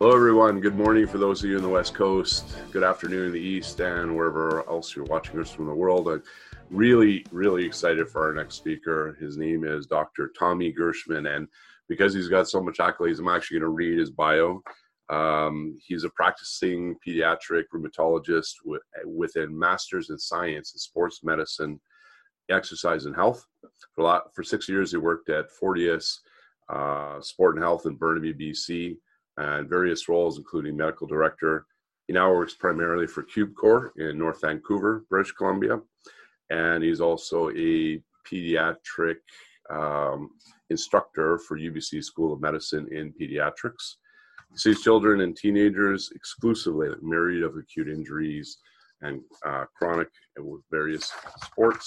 Hello, everyone. Good morning for those of you in the West Coast. Good afternoon in the East, and wherever else you're watching us from the world. I'm really excited for our next speaker. His name is Dr. Tommy Gershman, and because he's got so much accolades, I'm actually going to read his bio. He's a practicing pediatric rheumatologist with a master's in science in sports medicine, exercise, and health. For 6 years, he worked at Fortius Sport and Health in Burnaby, BC, and various roles, including medical director. He now works primarily for CubeCore in North Vancouver, British Columbia, and he's also a pediatric instructor for UBC School of Medicine in Pediatrics. He sees children and teenagers exclusively at myriad of acute injuries and chronic with various sports.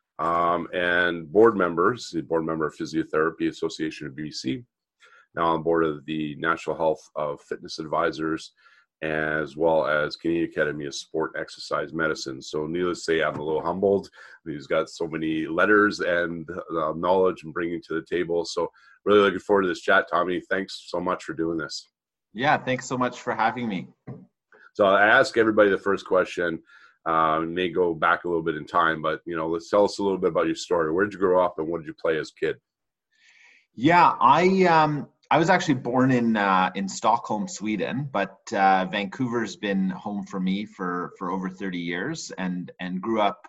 And board members, the board member of Physiotherapy Association of BC, now on board of the National Health of Fitness Advisors, as well as Canadian Academy of Sport Exercise Medicine. So needless to say, I'm a little humbled. He's got so many letters and knowledge and bringing to the table. So really looking forward to this chat, Tommy. Thanks so much for doing this. Yeah, thanks so much for having me. So I ask everybody the first question. May go back a little bit in time, but let's tell us a little bit about your story. Where did you grow up, and what did you play as a kid? Yeah, I was actually born in Stockholm, Sweden, but Vancouver's been home for me for over 30 years, and grew up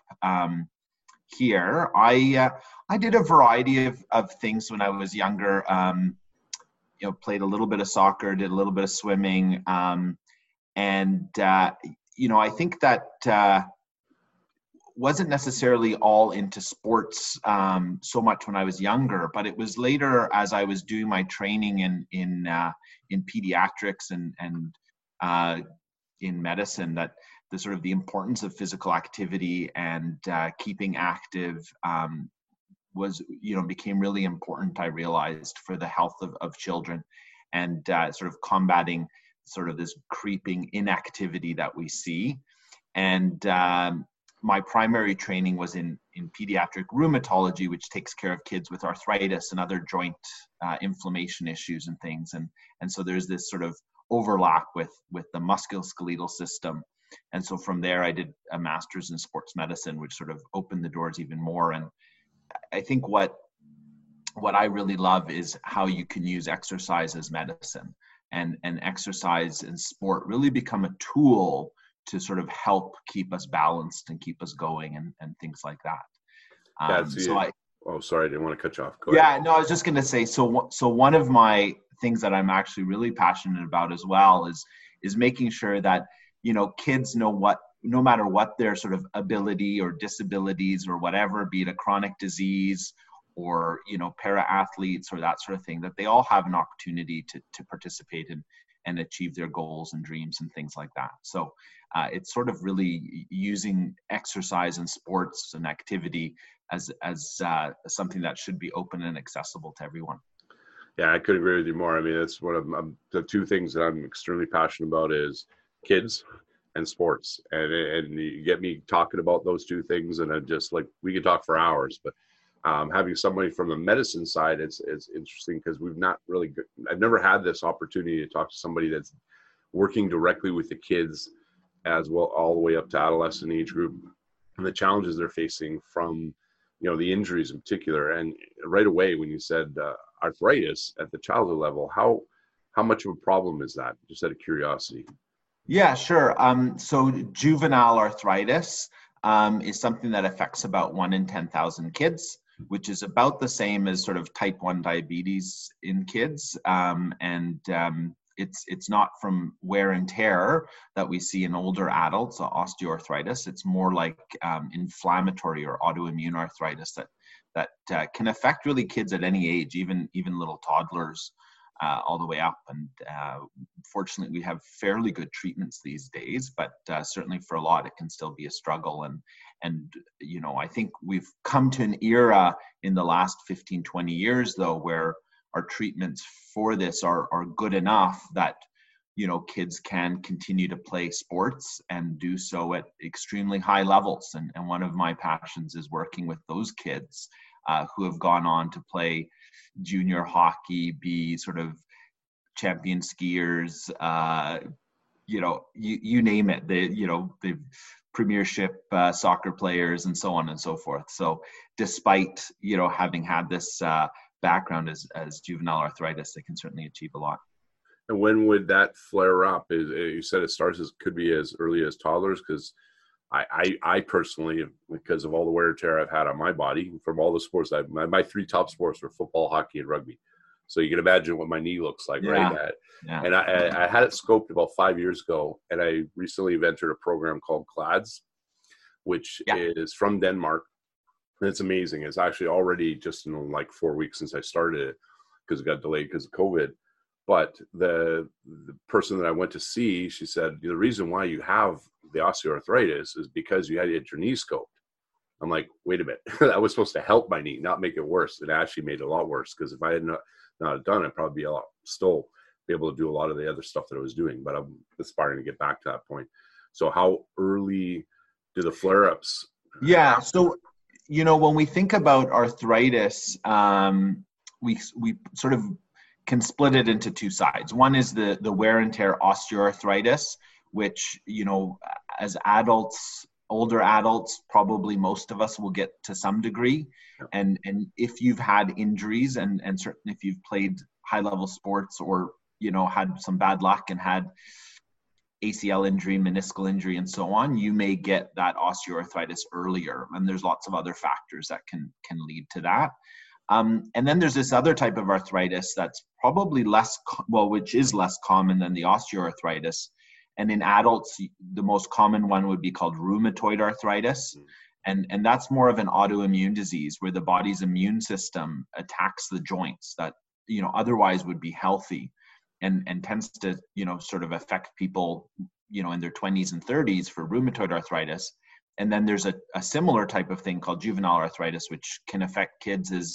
here. I did a variety of things when I was younger. Played a little bit of soccer, did a little bit of swimming, and I think that wasn't necessarily all into sports so much when I was younger, but it was later as I was doing my training in pediatrics and in medicine that the sort of the importance of physical activity and keeping active became really important. I realized for the health of children and sort of combating sort of this creeping inactivity that we see. And my primary training was in pediatric rheumatology, which takes care of kids with arthritis and other joint inflammation issues and things. And so there's this sort of overlap with the musculoskeletal system. And so from there, I did a master's in sports medicine, which sort of opened the doors even more. And I think what I really love is how you can use exercise as medicine, and exercise and sport really become a tool to sort of help keep us balanced and keep us going and things like that. Sorry, I didn't want to cut you off. Go ahead. No, I was just going to say, so one of my things that I'm actually really passionate about as well is making sure that, kids know what, no matter what their sort of ability or disabilities or whatever, be it a chronic disease or, para-athletes or that sort of thing, that they all have an opportunity to participate in and achieve their goals and dreams and things like that. So it's sort of really using exercise and sports and activity as something that should be open and accessible to everyone. Yeah, I could agree with you more. I mean, it's one of the two things that I'm extremely passionate about is kids and sports. And you get me talking about those two things, and I'm just like, we could talk for hours, but having somebody from the medicine side, it's interesting because I've never had this opportunity to talk to somebody that's working directly with the kids as well, all the way up to adolescent age group, and the challenges they're facing from, the injuries in particular. And right away, when you said arthritis at the childhood level, how much of a problem is that? Just out of curiosity. Yeah, sure. So juvenile arthritis is something that affects about 1 in 10,000 kids, which is about the same as sort of type 1 diabetes in kids. It's not from wear and tear that we see in older adults, osteoarthritis. It's more like inflammatory or autoimmune arthritis that can affect really kids at any age, even little toddlers, all the way up. And fortunately, we have fairly good treatments these days, but certainly for a lot, it can still be a struggle. And I think we've come to an era in the last 15, 20 years, though, where our treatments for this are good enough that, kids can continue to play sports and do so at extremely high levels. And one of my passions is working with those kids who have gone on to play junior hockey, be sort of champion skiers, you name it, the premiership soccer players and so on and so forth. So despite, having had this background as juvenile arthritis, they can certainly achieve a lot. And when would that flare up? You said it could be as early as toddlers, because I personally, because of all the wear and tear I've had on my body from all the sports, my 3 top sports were football, hockey, and rugby. So you can imagine what my knee looks like, right? Yeah. And I had it scoped about 5 years ago, and I recently entered a program called CLADS, which is from Denmark. And it's amazing. It's actually already just in like 4 weeks since I started it, because it got delayed because of COVID. But the person that I went to see, she said, the reason why you have the osteoarthritis is because you had your knee scoped. I'm like, wait a minute, that was supposed to help my knee, not make it worse. It actually made it a lot worse, because if I had not done it, I'd probably still be able to do a lot of the other stuff that I was doing. But I'm aspiring to get back to that point. So how early do the flare-ups? Yeah. So, when we think about arthritis, we sort of can split it into 2 sides. One is the wear and tear osteoarthritis, which, as adults, older adults, probably most of us will get to some degree. And if you've had injuries and certainly if you've played high level sports, or, had some bad luck and had ACL injury, meniscal injury, and so on, you may get that osteoarthritis earlier. And there's lots of other factors that can lead to that. And then there's this other type of arthritis that's probably which is less common than the osteoarthritis. And in adults, the most common one would be called rheumatoid arthritis. And that's more of an autoimmune disease, where the body's immune system attacks the joints that, otherwise would be healthy, and tends to, sort of affect people, in their 20s and 30s for rheumatoid arthritis. And then there's a similar type of thing called juvenile arthritis, which can affect kids as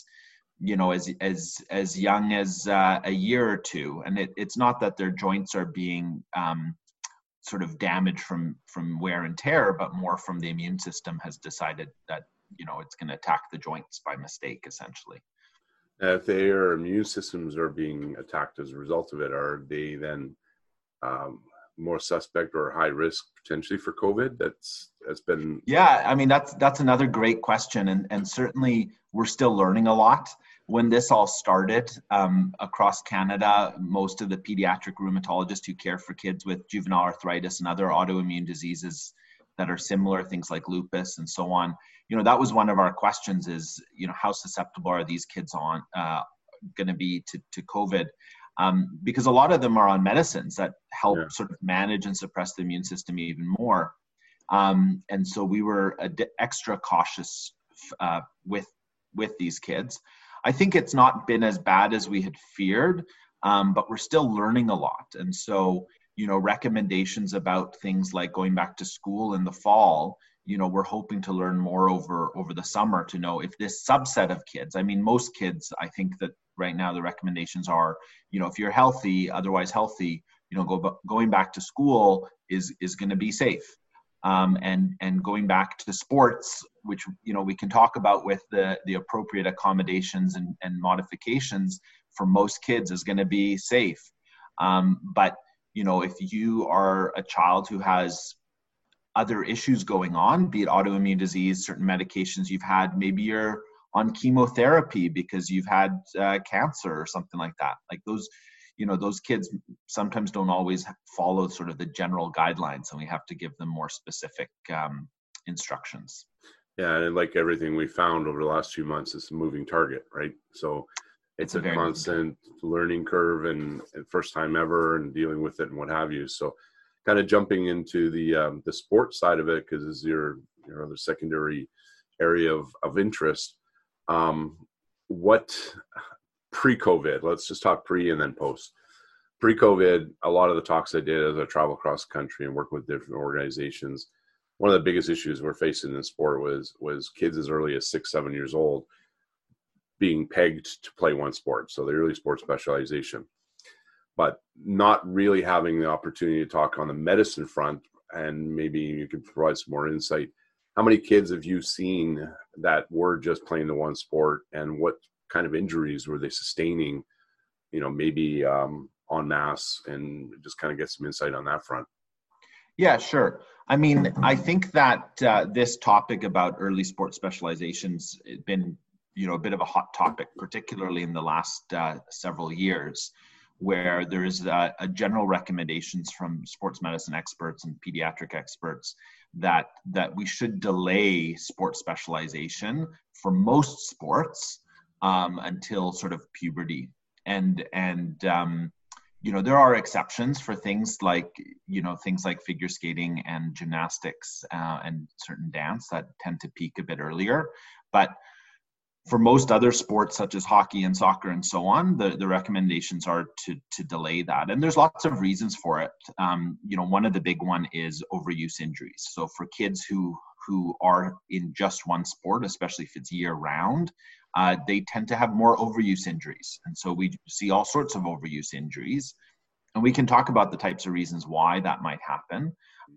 young as a year or two. And it's not that their joints are being sort of damaged from wear and tear, but more from the immune system has decided that, it's going to attack the joints by mistake, essentially. If their immune systems are being attacked as a result of it, are they then more suspect or high risk potentially for COVID? That's been. Yeah, I mean, that's another great question. And certainly we're still learning a lot. When this all started across Canada, most of the pediatric rheumatologists who care for kids with juvenile arthritis and other autoimmune diseases that are similar, things like lupus and so on, that was one of our questions is, how susceptible are these kids going to be to COVID? Because a lot of them are on medicines that help sort of manage and suppress the immune system even more. And so we were extra cautious with these kids. I think it's not been as bad as we had feared, but we're still learning a lot. And so, recommendations about things like going back to school in the fall, we're hoping to learn more over the summer to know if this subset of kids, I mean, most kids, I think that right now the recommendations are, if you're healthy, otherwise healthy, going back to school is going to be safe. And going back to sports, which, we can talk about with the appropriate accommodations and modifications for most kids is going to be safe. But, if you are a child who has other issues going on, be it autoimmune disease, certain medications you've had, maybe you're on chemotherapy because you've had cancer or something like that. Like those kids sometimes don't always follow sort of the general guidelines, and we have to give them more specific instructions. Yeah, and like everything we found over the last few months, it's a moving target, right? So it's a constant learning curve and first time ever and dealing with it and what have you. So kind of jumping into the sports side of it, because it's your other secondary area of interest. What pre-COVID, let's just talk pre and then post. Pre-COVID, a lot of the talks I did as I travel across the country and work with different organizations, one of the biggest issues we're facing in sport was kids as early as 6-7 years old being pegged to play one sport. So the early sport specialization, but not really having the opportunity to talk on the medicine front. And maybe you could provide some more insight. How many kids have you seen that were just playing the one sport, and what kind of injuries were they sustaining? Maybe en masse, and just kind of get some insight on that front. Yeah, sure. I mean, I think that this topic about early sports specializations has been, a bit of a hot topic, particularly in the last several years, where there is a general recommendations from sports medicine experts and pediatric experts that we should delay sports specialization for most sports until sort of puberty. And there are exceptions for things like figure skating and gymnastics and certain dance that tend to peak a bit earlier. But for most other sports, such as hockey and soccer and so on, the recommendations are to delay that. And there's lots of reasons for it. One of the big one is overuse injuries. So for kids who are in just one sport, especially if it's year round, they tend to have more overuse injuries. And so we see all sorts of overuse injuries. And we can talk about the types of reasons why that might happen.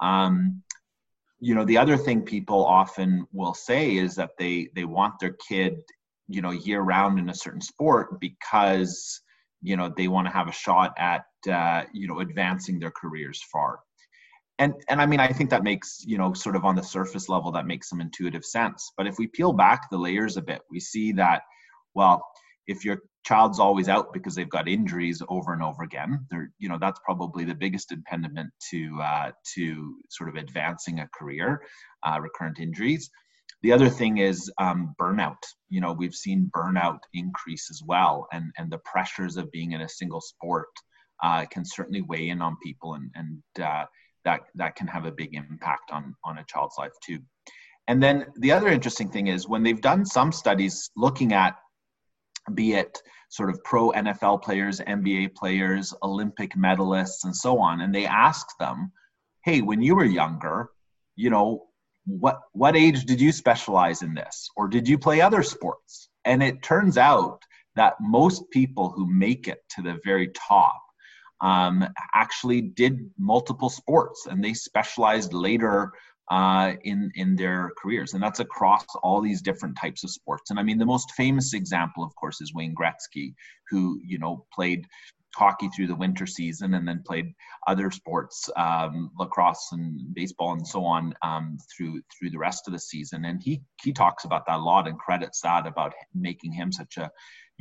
The other thing people often will say is that they want their kid, year round in a certain sport because, they want to have a shot at, advancing their careers far. And I mean, I think that makes, sort of on the surface level, that makes some intuitive sense. But if we peel back the layers a bit, we see that, well, if your child's always out because they've got injuries over and over again, that's probably the biggest impediment to sort of advancing a career, recurrent injuries. The other thing is burnout. We've seen burnout increase as well, and the pressures of being in a single sport can certainly weigh in on people, and that can have a big impact on a child's life too. And then the other interesting thing is when they've done some studies looking at, be it sort of pro NFL players, NBA players, Olympic medalists, and so on, and they asked them, hey, when you were younger, what age did you specialize in this? Or did you play other sports? And it turns out that most people who make it to the very top actually did multiple sports, and they specialized later in their careers. And that's across all these different types of sports. And I mean, the most famous example, of course, is Wayne Gretzky, who, played hockey through the winter season and then played other sports, lacrosse and baseball and so on, through the rest of the season. And he talks about that a lot and credits that about making him such a,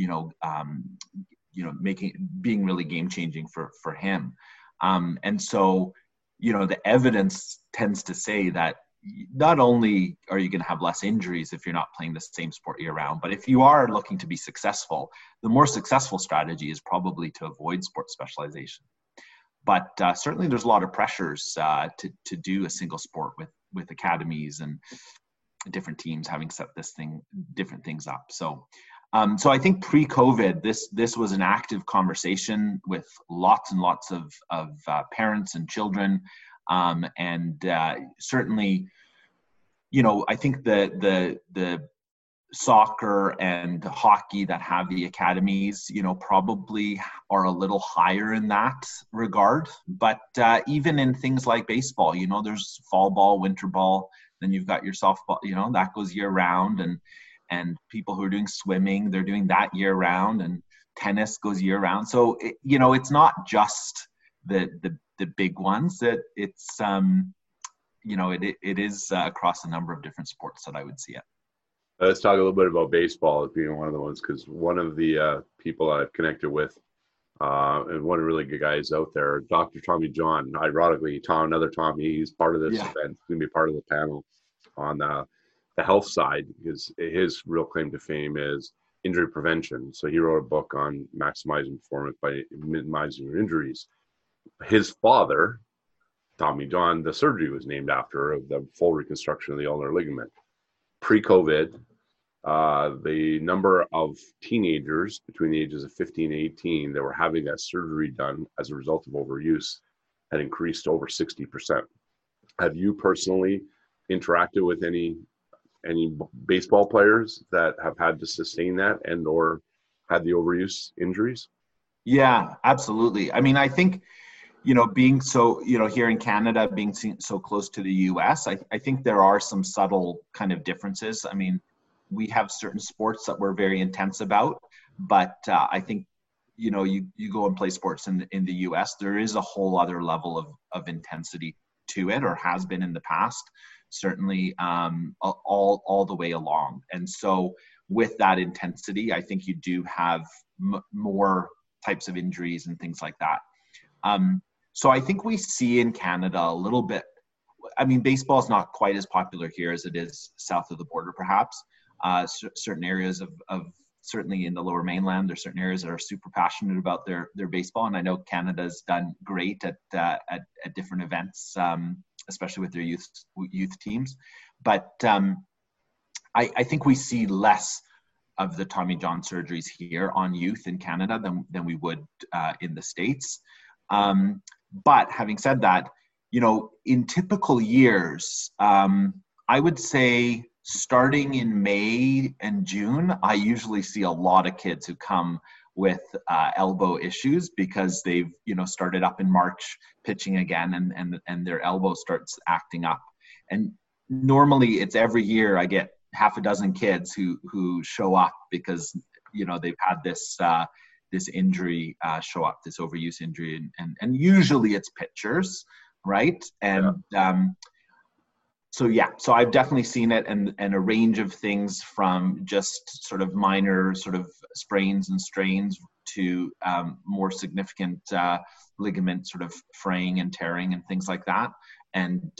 being really game changing for him. And so, the evidence tends to say that not only are you going to have less injuries if you're not playing the same sport year round, but if you are looking to be successful, the more successful strategy is probably to avoid sport specialization. But certainly there's a lot of pressures to do a single sport with academies and different teams having set different things up. So I think pre-COVID, this was an active conversation with lots and lots of parents and children. And certainly, I think the soccer and hockey that have the academies, probably are a little higher in that regard. But even in things like baseball, there's fall ball, winter ball, then you've got your softball, that goes year round, and people who are doing swimming, they're doing that year round, and tennis goes year round. So, it's not just the big ones, that it's, it is across a number of different sports that I would see it. Let's talk a little bit about baseball as being one of the ones, because one of the people I've connected with, and one really good guys out there, Dr. Tommy John, ironically, another Tommy, he's part of this event, he's going to be part of the panel on the health side, because his real claim to fame is injury prevention. So he wrote a book on maximizing performance by minimizing your injuries. His father, Tommy John, the surgery was named after, of the full reconstruction of the ulnar ligament. Pre-COVID, the number of teenagers between the ages of 15 and 18 that were having that surgery done as a result of overuse had increased over 60%. Have you personally interacted with any baseball players that have had to sustain that and or had the overuse injuries? Yeah, absolutely. I mean, I think, being so, here in Canada, being so close to the US, I think there are some subtle kind of differences. I mean, we have certain sports that we're very intense about, but I think, you go and play sports in the US, there is a whole other level of intensity to it, or has been in the past, certainly all the way along. And so with that intensity, I think you do have more types of injuries and things like that. So I think we see in Canada a little bit, I mean, baseball is not quite as popular here as it is south of the border, perhaps. Certain areas of certainly in the Lower Mainland, there's certain areas that are super passionate about their baseball. And I know Canada's done great at different events, especially with their youth teams. But I think we see less of the Tommy John surgeries here on youth in Canada than we would in the States. But having said that, in typical years, I would say starting in May and June, I usually see a lot of kids who come with elbow issues because they've, started up in March pitching again and their elbow starts acting up. And normally it's every year I get half a dozen kids who show up because, they've had this injury show up, this overuse injury. And usually it's pitchers, right? And so I've definitely seen it, and a range of things from just sort of minor sort of sprains and strains to more significant ligament sort of fraying and tearing and things like that. And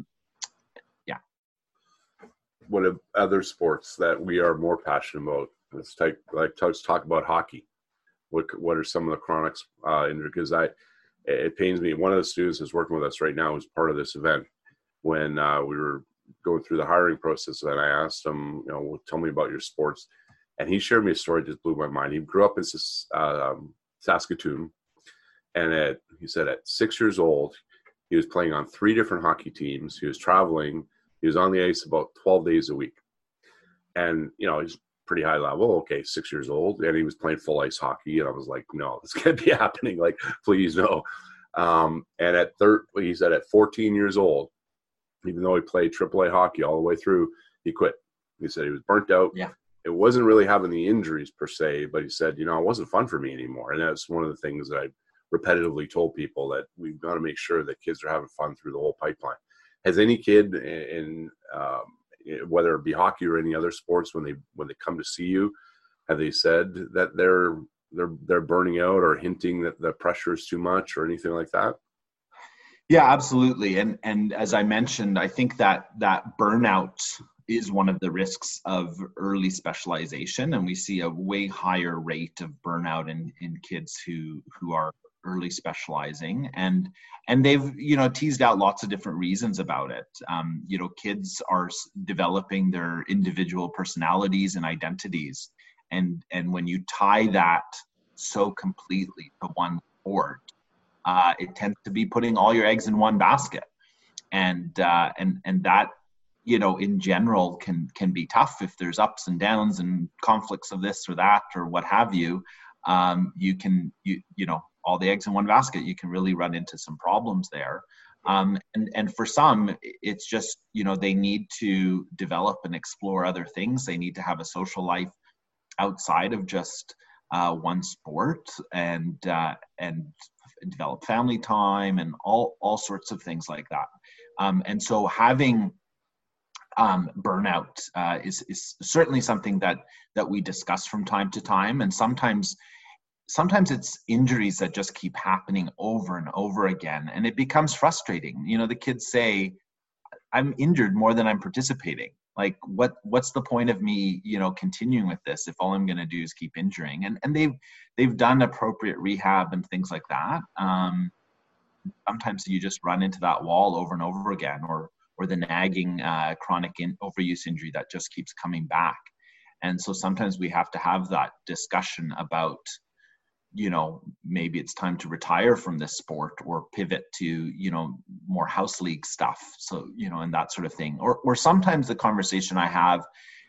what are other sports that we are more passionate about? Let's talk about hockey. What are some of the chronic injuries? Because it pains me. One of the students is working with us right now, who's part of this event. When we were going through the hiring process, and I asked him, tell me about your sports. And he shared me a story that just blew my mind. He grew up in Saskatoon. And he said at 6 years old, he was playing on 3 different hockey teams. He was traveling. He was on the ice about 12 days a week. And, he's pretty high level. Okay, 6 years old. And he was playing full ice hockey. And I was like, no, this can't be happening. Like, please, no. And he said at 14 years old, even though he played AAA hockey all the way through, he quit. He said he was burnt out. Yeah. It wasn't really having the injuries per se, but he said, it wasn't fun for me anymore. And that's one of the things that I repetitively told people, that we've got to make sure that kids are having fun through the whole pipeline. Has any kid in whether it be hockey or any other sports, when they come to see you, have they said that they're burning out or hinting that the pressure is too much or anything like that? Yeah, absolutely. And as I mentioned, I think that burnout is one of the risks of early specialization. And we see a way higher rate of burnout in kids who are early specializing. And they've, teased out lots of different reasons about it. Kids are developing their individual personalities and identities. And when you tie that so completely to one sport, it tends to be putting all your eggs in one basket, and that in general can be tough if there's ups and downs and conflicts of this or that or what have you. All the eggs in one basket, you can really run into some problems there. And for some, it's just they need to develop and explore other things. They need to have a social life outside of just one sport, and develop family time and all sorts of things like that. And so having burnout is certainly something that we discuss from time to time. And sometimes it's injuries that just keep happening over and over again. And it becomes frustrating. The kids say, I'm injured more than I'm participating. Like, what's the point of me, continuing with this if all I'm going to do is keep injuring? And they've done appropriate rehab and things like that. Sometimes you just run into that wall over and over again, or the nagging chronic overuse injury that just keeps coming back. And so sometimes we have to have that discussion about, maybe it's time to retire from this sport or pivot to, more house league stuff. So, and that sort of thing. Or sometimes the conversation I have,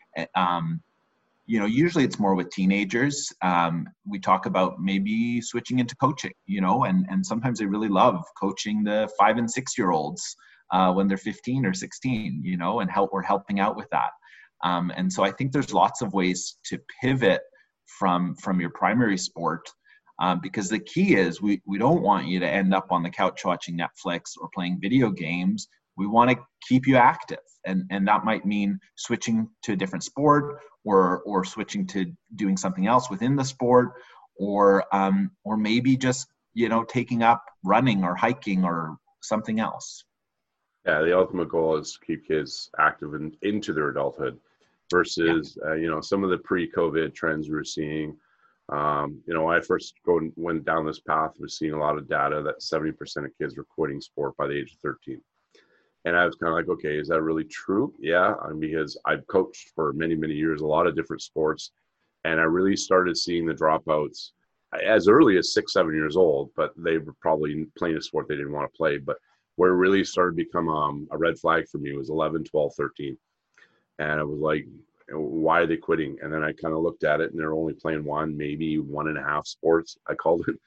usually it's more with teenagers. We talk about maybe switching into coaching, and sometimes they really love coaching the 5 and 6 year olds when they're 15 or 16, and helping out with that. And so I think there's lots of ways to pivot from your primary sport Because the key is we don't want you to end up on the couch watching Netflix or playing video games. We want to keep you active. And that might mean switching to a different sport or switching to doing something else within the sport, or maybe just, taking up running or hiking or something else. Yeah, the ultimate goal is to keep kids active and into their adulthood versus, some of the pre-COVID trends we were seeing. When I first went down this path, was seeing a lot of data that 70% of kids were quitting sport by the age of 13. And I was kind of like, okay, is that really true? Yeah, because I've coached for many, many years, a lot of different sports. And I really started seeing the dropouts as early as 6, 7 years old, but they were probably playing a sport they didn't want to play. But where it really started to become a red flag for me was 11, 12, 13. And I was like, why are they quitting? And then I kind of looked at it, and they're only playing one, maybe 1.5 sports, I called it.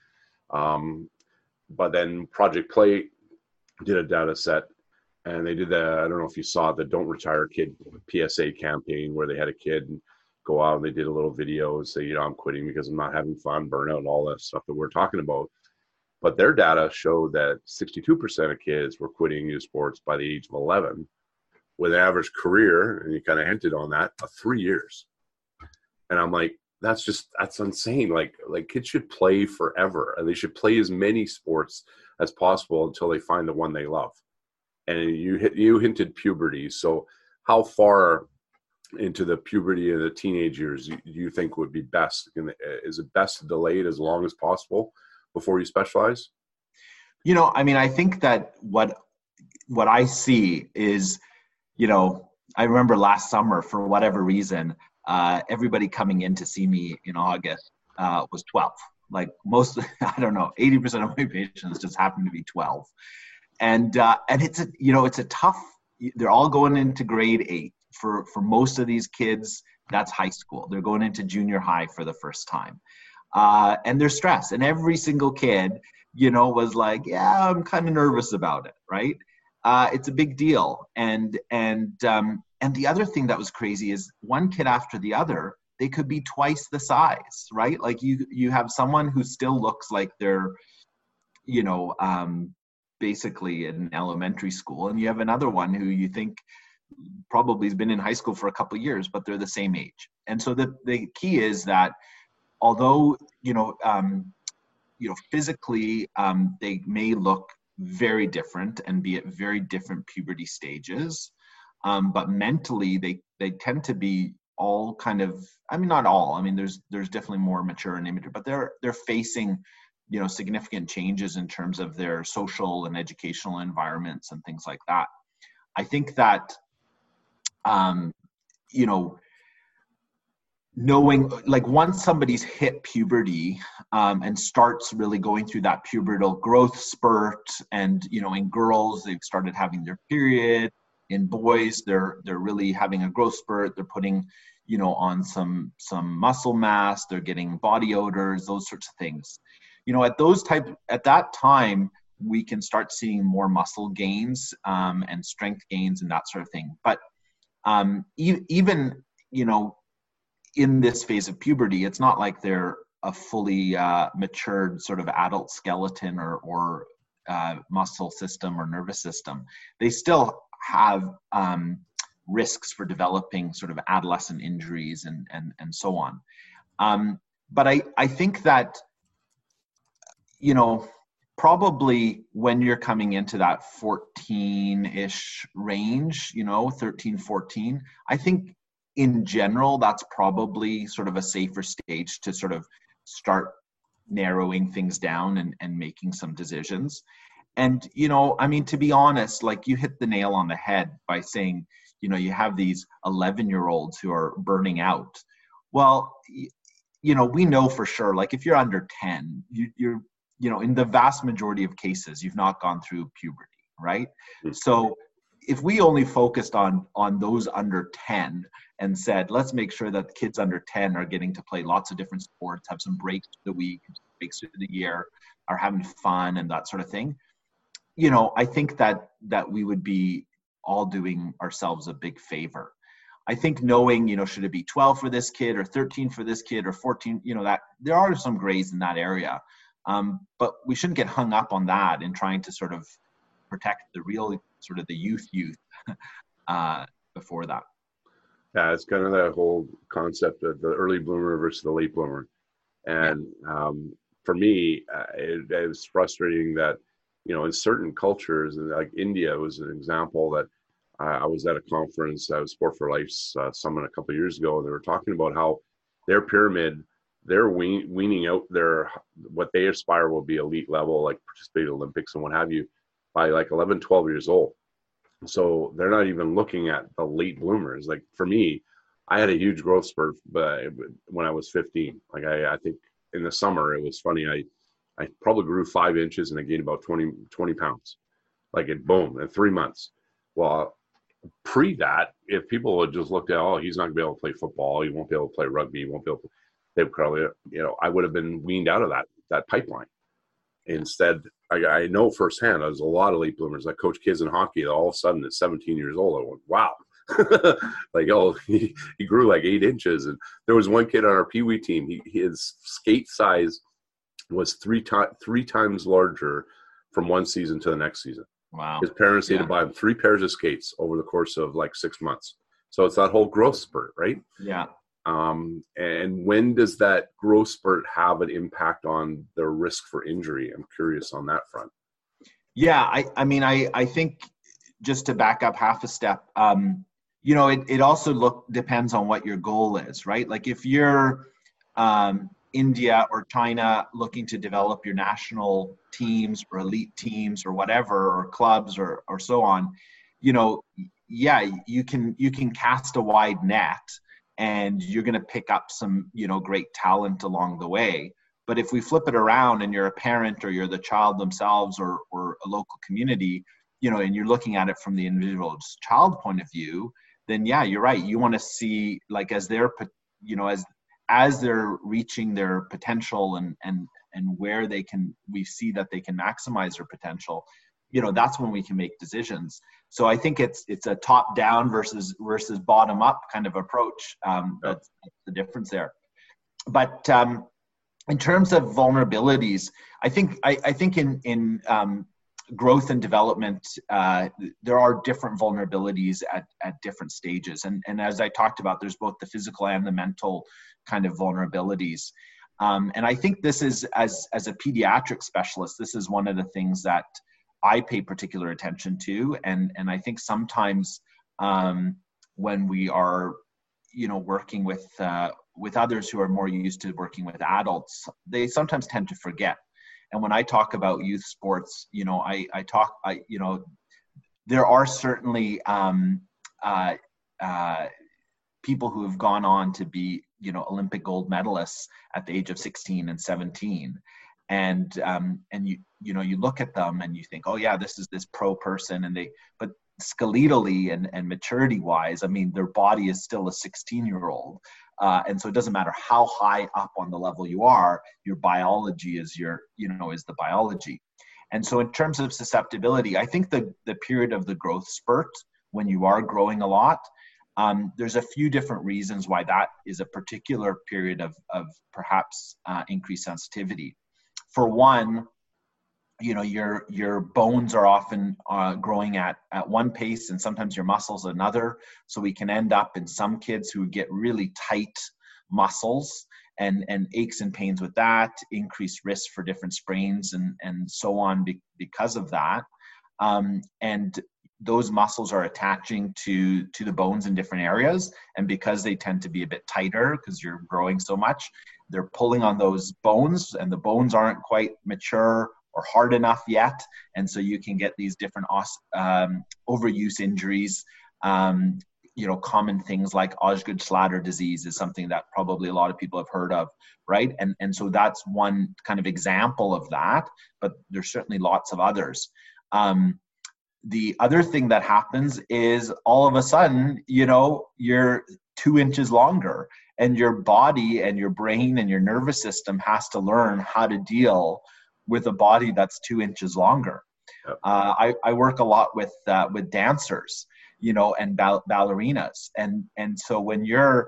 But then Project Play did a data set, and they did I don't know if you saw the Don't Retire Kid PSA campaign, where they had a kid go out and they did a little video and say, I'm quitting because I'm not having fun, burnout, and all that stuff that we're talking about. But their data showed that 62% of kids were quitting youth sports by the age of 11, with an average career, and you kind of hinted on that, of 3 years. And I'm like, that's insane. Like kids should play forever, and they should play as many sports as possible until they find the one they love. And you hinted puberty. So how far into the puberty and the teenage years do you think would be best? Is it best to delay it as long as possible before you specialize? I think that what I see is, I remember last summer, for whatever reason, everybody coming in to see me in August was 12. Like most, I don't know, 80% of my patients just happen to be 12. And it's a tough, they're all going into grade 8. For most of these kids, that's high school. They're going into junior high for the first time. And they're stressed. And every single kid, was like, yeah, I'm kind of nervous about it, right? It's a big deal. And the other thing that was crazy is one kid after the other, they could be twice the size, right? Like you have someone who still looks like they're, basically in elementary school, and you have another one who you think probably has been in high school for a couple of years, but they're the same age. And so the key is that although, physically they may look very different and be at very different puberty stages, but mentally they tend to be all kind of, not all, there's definitely more mature and immature, but they're facing, significant changes in terms of their social and educational environments and things like that. I think that, knowing, like, once somebody's hit puberty and starts really going through that pubertal growth spurt, and in girls they've started having their period, in boys they're really having a growth spurt, they're putting on some muscle mass, they're getting body odors, those sorts of things. At that time we can start seeing more muscle gains and strength gains and that sort of thing. But even in this phase of puberty, it's not like they're a fully matured sort of adult skeleton or muscle system or nervous system. They still have risks for developing sort of adolescent injuries and so on. But I think that, probably when you're coming into that 14-ish range, 13, 14, I think in general, that's probably sort of a safer stage to sort of start narrowing things down and making some decisions. And, to be honest, like, you hit the nail on the head by saying, you have these 11-year-olds who are burning out. Well, we know for sure, like, if you're under 10, you're in the vast majority of cases, you've not gone through puberty, right? Mm-hmm. So if we only focused on those under 10 and said, let's make sure that the kids under 10 are getting to play lots of different sports, have some breaks through the week, breaks through the year, are having fun and that sort of thing, I think that we would be all doing ourselves a big favor. I think knowing, should it be 12 for this kid or 13 for this kid or 14, that there are some grays in that area. But we shouldn't get hung up on that and trying to sort of protect the real sort of the youth before that. Yeah, it's kind of that whole concept of the early bloomer versus the late bloomer. And for me, it was frustrating that, in certain cultures, and like India was an example that I was at a conference, Sport for Life's summit a couple of years ago, and they were talking about how their pyramid, they're weaning out what they aspire will be elite level, like participate in Olympics and what have you, by like 11, 12 years old. So they're not even looking at the late bloomers. Like for me, I had a huge growth spurt when I was 15. Like I think in the summer, it was funny. I probably grew 5 inches and I gained about 20 pounds. Like it, boom, in 3 months. Well, pre that, if people had just looked at, oh, he's not gonna be able to play football, he won't be able to play rugby, he won't be able to, they probably, I would have been weaned out of that pipeline. Instead, I know firsthand, there's a lot of late bloomers. I coach kids in hockey that all of a sudden at 17 years old, I went, wow. Like, he grew like 8 inches. And there was one kid on our Pee Wee team, his skate size was three times larger from one season to the next season. Wow. His parents had to buy him 3 pairs of skates over the course of like 6 months. So it's that whole growth spurt, right? Yeah. And when does that growth spurt have an impact on the risk for injury? I'm curious on that front. Yeah, I think just to back up half a step, it also depends on what your goal is, right? Like if you're India or China looking to develop your national teams or elite teams or whatever, or clubs or so on, you can cast a wide net and you're going to pick up some, great talent along the way. But if we flip it around and you're a parent or you're the child themselves or a local community, and you're looking at it from the individual child point of view, then yeah, you're right. You want to see, like, as they're, as they're reaching their potential and where we see that they can maximize their potential, that's when we can make decisions. So I think it's a top down versus bottom up kind of approach. That's the difference there. But in terms of vulnerabilities, I think in growth and development, there are different vulnerabilities at different stages. And as I talked about, there's both the physical and the mental kind of vulnerabilities. And I think this is, as a pediatric specialist, this is one of the things that I pay particular attention to. And I think sometimes when we are, working with others who are more used to working with adults, they sometimes tend to forget. And when I talk about youth sports, there are certainly people who have gone on to be, Olympic gold medalists at the age of 16 and 17. And you look at them and you think, oh yeah, this is this pro person, but skeletally and maturity wise, their body is still a 16-year-old. And so it doesn't matter how high up on the level you are, your biology is is the biology. And so in terms of susceptibility, I think the period of the growth spurt, when you are growing a lot, there's a few different reasons why that is a particular period of perhaps increased sensitivity. For one, your bones are often growing at one pace, and sometimes your muscles another. So we can end up in some kids who get really tight muscles and aches and pains with that, increased risk for different sprains and so on because of that. And those muscles are attaching to the bones in different areas. And because they tend to be a bit tighter because you're growing so much, they're pulling on those bones, and the bones aren't quite mature or hard enough yet. And so you can get these different overuse injuries. Common things like Osgood-Schlatter disease is something that probably a lot of people have heard of, right? And so that's one kind of example of that, but there's certainly lots of others. The other thing that happens is all of a sudden, you're 2 inches longer, and your body and your brain and your nervous system has to learn how to deal with a body that's 2 inches longer. Yep. I work a lot with dancers, and ballerinas. And so when you're,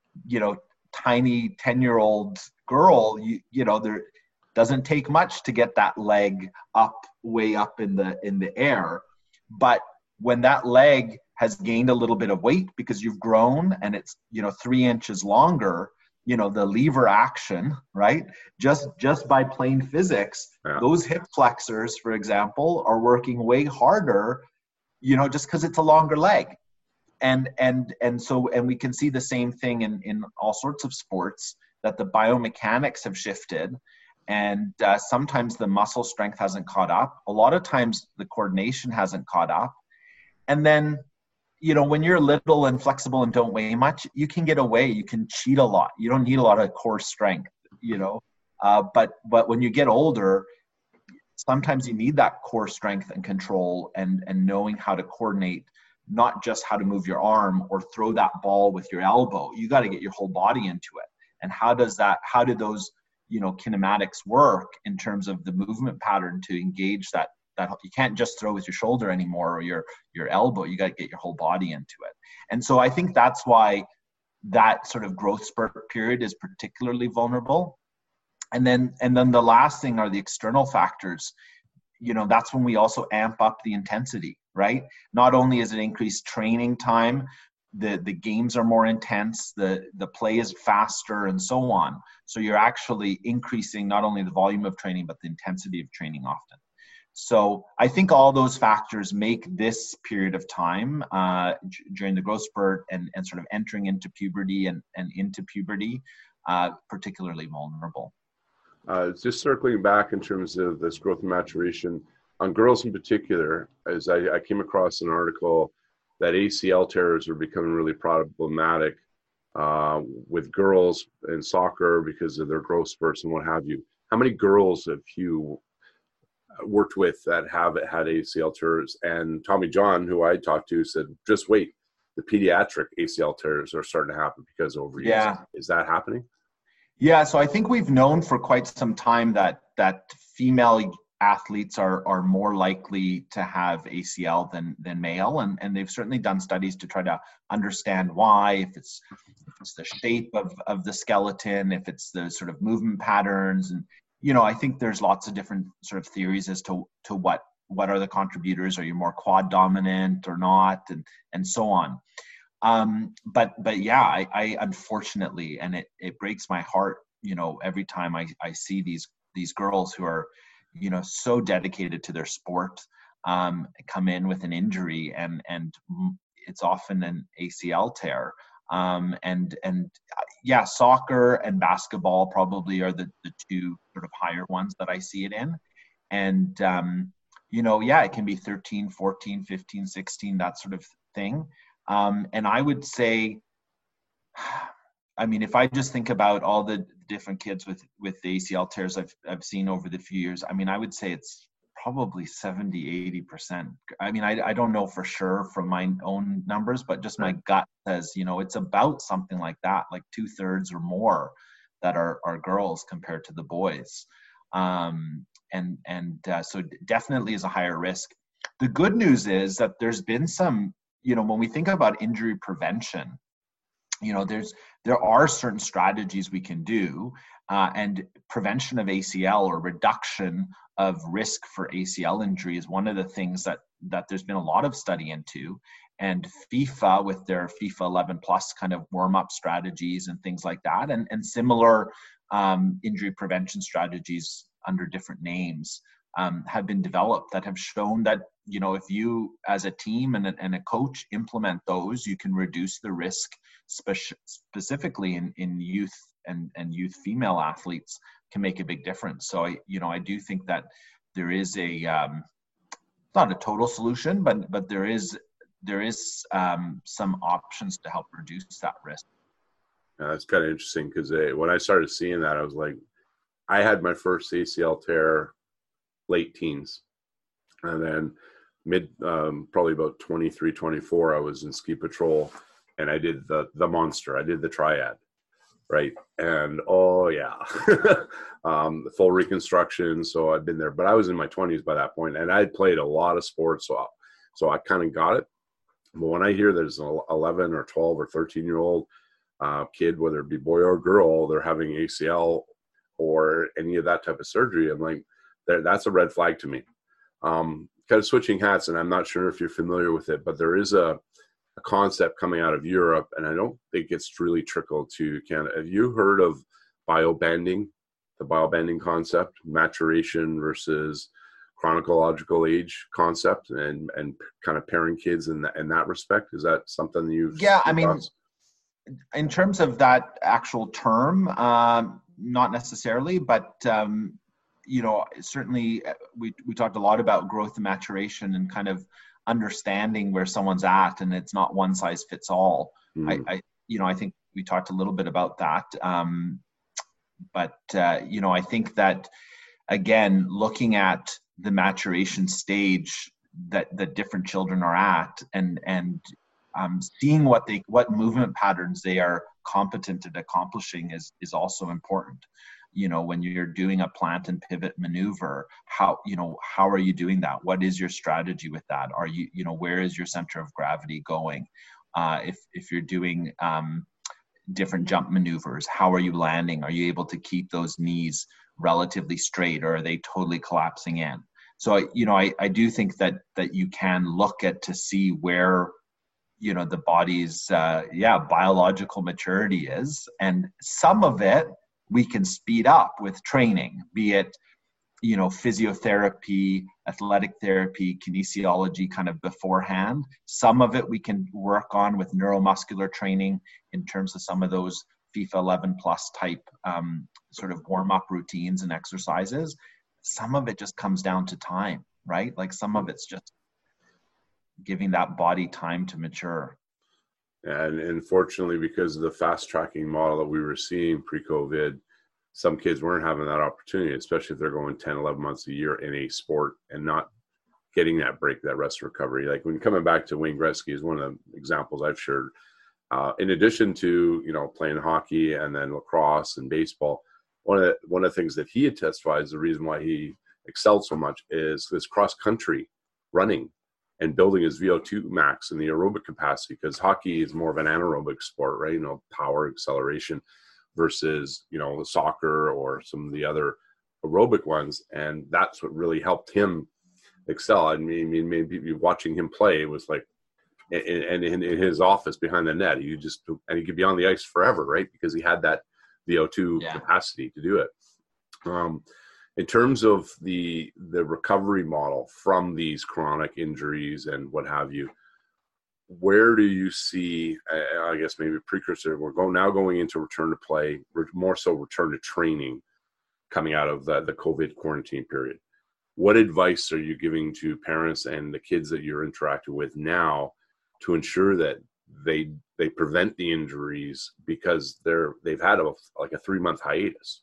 tiny 10-year-old girl, there doesn't take much to get that leg up, way up in the air. But when that leg has gained a little bit of weight because you've grown and it's 3 inches longer, the lever action, right, just by plain physics, those hip flexors, for example, are working way harder, just because it's a longer leg. And we can see the same thing in all sorts of sports, that the biomechanics have shifted, and sometimes the muscle strength hasn't caught up. A lot of times the coordination hasn't caught up. And then, when you're little and flexible and don't weigh much, you can get away. You can cheat a lot. You don't need a lot of core strength, but when you get older, sometimes you need that core strength and control and knowing how to coordinate, not just how to move your arm or throw that ball with your elbow. You got to get your whole body into it. And how do those, kinematics work in terms of the movement pattern to engage that you can't just throw with your shoulder anymore or your elbow. You got to get your whole body into it. And so I think that's why that sort of growth spurt period is particularly vulnerable. And then the last thing are the external factors. That's when we also amp up the intensity, right? Not only is it increased training time, the games are more intense, the play is faster, and so on. So you're actually increasing not only the volume of training, but the intensity of training often. So I think all those factors make this period of time during the growth spurt and sort of entering into puberty and into puberty particularly vulnerable. Just circling back in terms of this growth and maturation, on girls in particular, as I came across an article that ACL tears are becoming really problematic with girls in soccer because of their growth spurts and what have you. How many girls have you worked with that have had ACL tears? And Tommy John, who I talked to, said, just wait, the pediatric ACL tears are starting to happen because of overuse. Yeah. Is that happening? Yeah, so I think we've known for quite some time that female athletes are more likely to have ACL than male, and they've certainly done studies to try to understand why, if it's the shape of the skeleton, if it's the sort of movement patterns, and I think there's lots of different sort of theories as to what are the contributors. Are you more quad dominant or not, and so on. But yeah, I unfortunately, and it breaks my heart, every time I see these girls who are, so dedicated to their sport, come in with an injury, and it's often an ACL tear. And yeah, soccer and basketball probably are the two sort of higher ones that I see it in. And, yeah, it can be 13, 14, 15, 16, that sort of thing. And I would say, if I just think about all the different kids with the ACL tears I've seen over the few years, I would say it's probably 70, 80%. I don't know for sure from my own numbers, but just my gut says, it's about something like that, like 2/3 or more that are girls compared to the boys. So definitely is a higher risk. The good news is that there's been some, when we think about injury prevention, there are certain strategies we can do, and prevention of ACL or reduction of risk for ACL injury is one of the things that there's been a lot of study into. And FIFA, with their FIFA 11 plus kind of warm-up strategies and things like that, and similar injury prevention strategies under different names have been developed that have shown that, if you as a team and a coach implement those, you can reduce the risk, specifically in youth and youth female athletes, can make a big difference. So I do think that there is not a total solution, but there is some options to help reduce that risk. That's kind of interesting, because when I started seeing that, I was like, I had my first ACL tear late teens, and then probably about 23, 24, I was in ski patrol, and I did the monster. I did the triad, right? And full reconstruction. So I'd been there, but I was in my 20s by that point, and I'd played a lot of sports, so I kind of got it. But when I hear there's an 11 or 12 or 13-year-old kid, whether it be boy or girl, they're having ACL or any of that type of surgery, I'm like, that's a red flag to me. Kind of switching hats, and I'm not sure if you're familiar with it, but there is a concept coming out of Europe, and I don't think it's really trickled to Canada. Have you heard of biobanding, the biobanding concept, maturation versus chronological age concept, and kind of pairing kids in that respect? Is that something you've Yeah, I mean, in terms of that actual term, not necessarily, but certainly we talked a lot about growth and maturation and kind of understanding where someone's at, and it's not one size fits all. I think we talked a little bit about that, but I think that, again, looking at the maturation stage that different children are at, and seeing what movement patterns they are competent at accomplishing is also important. When you're doing a plant and pivot maneuver, how are you doing that? What is your strategy with that? Are you, where is your center of gravity going? If you're doing different jump maneuvers, how are you landing? Are you able to keep those knees relatively straight, or are they totally collapsing in? So, I do think that you can look at to see where, the body's, biological maturity is. And some of it we can speed up with training, be it, physiotherapy, athletic therapy, kinesiology kind of beforehand. Some of it we can work on with neuromuscular training in terms of some of those FIFA 11 plus type sort of warm-up routines and exercises. Some of it just comes down to time, right? Like some of it's just giving that body time to mature. And unfortunately, because of the fast tracking model that we were seeing pre-COVID, some kids weren't having that opportunity, especially if they're going 10, 11 months a year in a sport and not getting that break, that rest recovery. Like when coming back to Wayne Gretzky is one of the examples I've shared. In addition to, playing hockey and then lacrosse and baseball, one of the things that he had testified is the reason why he excelled so much is this cross-country running and building his VO2 max in the aerobic capacity, because hockey is more of an anaerobic sport, right? Power, acceleration versus, soccer or some of the other aerobic ones. And that's what really helped him excel. I mean, maybe watching him play was like, and in his office behind the net, he could be on the ice forever, right? Because he had that VO2 capacity to do it. In terms of the recovery model from these chronic injuries and what have you, where do you see, I guess maybe a precursor, we're going into return to play, more so return to training coming out of the COVID quarantine period. What advice are you giving to parents and the kids that you're interacting with now to ensure that they prevent the injuries, because they've had a 3-month hiatus?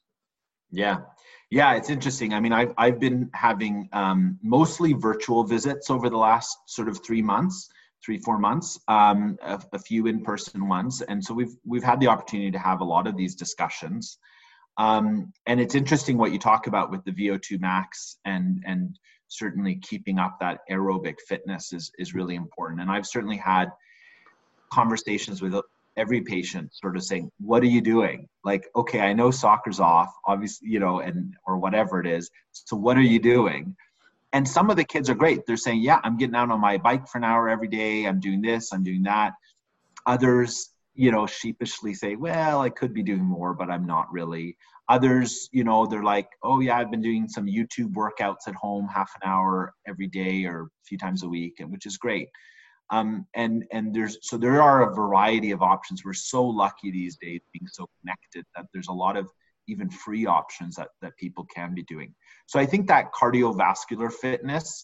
Yeah, it's interesting. I mean, I've been having mostly virtual visits over the last sort of 3 months, 3-4 months, a few in-person ones. And so we've had the opportunity to have a lot of these discussions. And it's interesting what you talk about with the VO2 max, and certainly keeping up that aerobic fitness is really important. And I've certainly had conversations with every patient sort of saying, what are you doing? Like, okay, I know soccer's off, obviously, or whatever it is. So what are you doing? And some of the kids are great. They're saying, yeah, I'm getting out on my bike for an hour every day. I'm doing this, I'm doing that. Others, sheepishly say, well, I could be doing more, but I'm not really. Others, they're like, oh yeah, I've been doing some YouTube workouts at home, half an hour every day or a few times a week, which is great. And there are a variety of options. We're so lucky these days being so connected that there's a lot of even free options that people can be doing. So I think that cardiovascular fitness,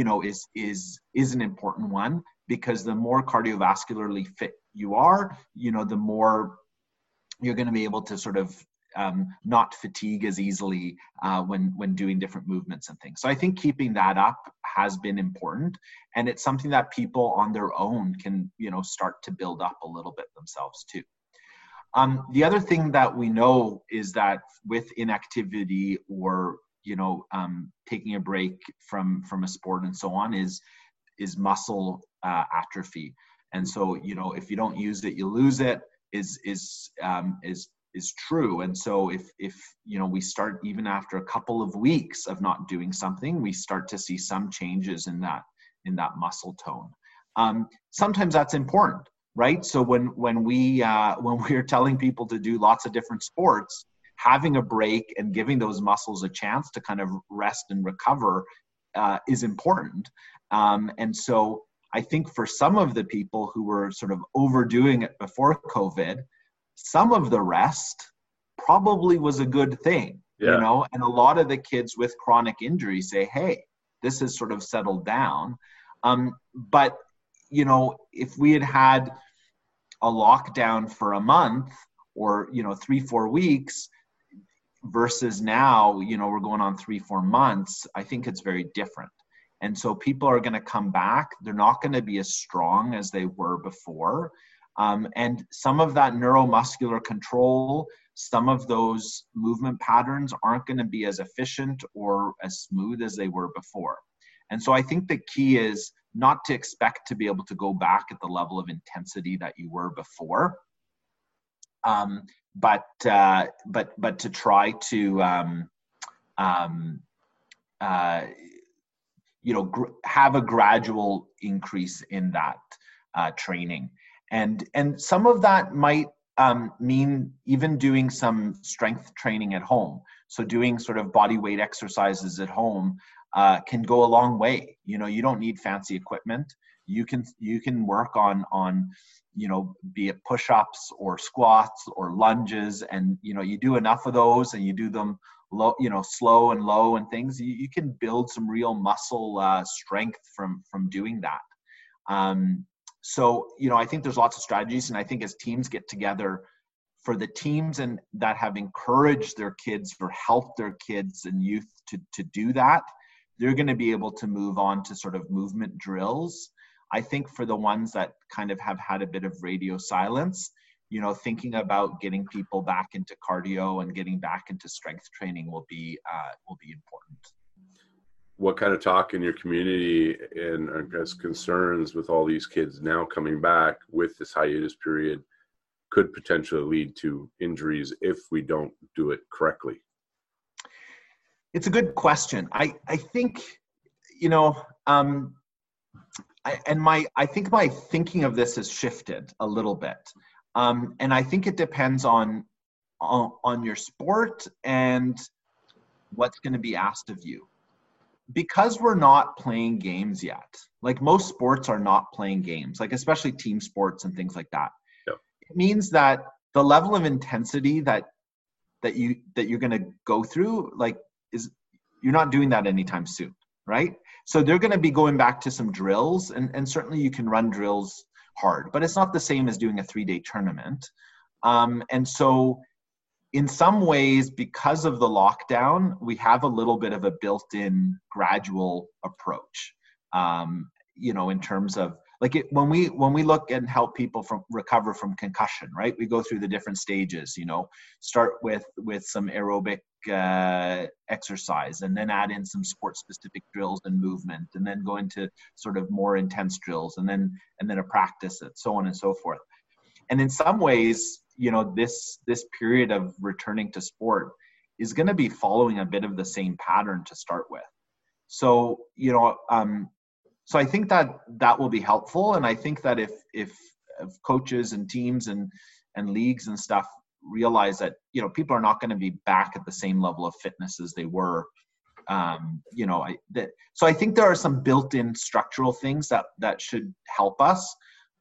is an important one, because the more cardiovascularly fit you are, the more you're going to be able to sort of not fatigue as easily when doing different movements and things. So I think keeping that up has been important, and it's something that people on their own can, start to build up a little bit themselves too. The other thing that we know is that with inactivity or, taking a break from a sport and so on is muscle atrophy. And so, if you don't use it, you lose it is true. And so if we start, even after a couple of weeks of not doing something, we start to see some changes in that muscle tone. Sometimes that's important, right? So when we're telling people to do lots of different sports, having a break and giving those muscles a chance to kind of rest and recover is important. And so I think for some of the people who were sort of overdoing it before COVID, some of the rest probably was a good thing, Yeah. And a lot of the kids with chronic injuries say, hey, this has sort of settled down. But, if we had a lockdown for a month or, 3-4 weeks versus now, we're going on 3-4 months, I think it's very different. And so people are going to come back. They're not going to be as strong as they were before. And some of that neuromuscular control, some of those movement patterns aren't going to be as efficient or as smooth as they were before. And so I think the key is not to expect to be able to go back at the level of intensity that you were before, but to try to have a gradual increase in that training. And some of that might mean even doing some strength training at home. So doing sort of body weight exercises at home can go a long way. You don't need fancy equipment. You can work on be it push-ups or squats or lunges, and you do enough of those and you do them low, slow and low and things, you can build some real muscle strength from doing that. So, I think there's lots of strategies, and I think as teams get together, for the teams and that have encouraged their kids or helped their kids and youth to do that, they're going to be able to move on to sort of movement drills. I think for the ones that kind of have had a bit of radio silence, thinking about getting people back into cardio and getting back into strength training will be important. What kind of talk in your community and I guess concerns with all these kids now coming back with this hiatus period could potentially lead to injuries if we don't do it correctly? It's a good question. I think, I think my thinking of this has shifted a little bit. And I think it depends on your sport and what's going to be asked of you. Because we're not playing games yet, like most sports are not playing games, like especially team sports and things like that. Yep. It means that the level of intensity that you're going to go through, you're not doing that anytime soon, right? So they're going to be going back to some drills, and certainly you can run drills hard, but it's not the same as doing a 3-day tournament. And so in some ways, because of the lockdown, we have a little bit of a built-in gradual approach, in terms of when we look and help people recover from concussion, right? We go through the different stages, start with some aerobic exercise, and then add in some sport-specific drills and movement, and then go into sort of more intense drills, and then a practice, and so on and so forth. And in some ways, this period of returning to sport is going to be following a bit of the same pattern to start with. So, so I think that will be helpful. And I think that if coaches and teams and leagues and stuff realize that, people are not going to be back at the same level of fitness as they were, so I think there are some built-in structural things that should help us.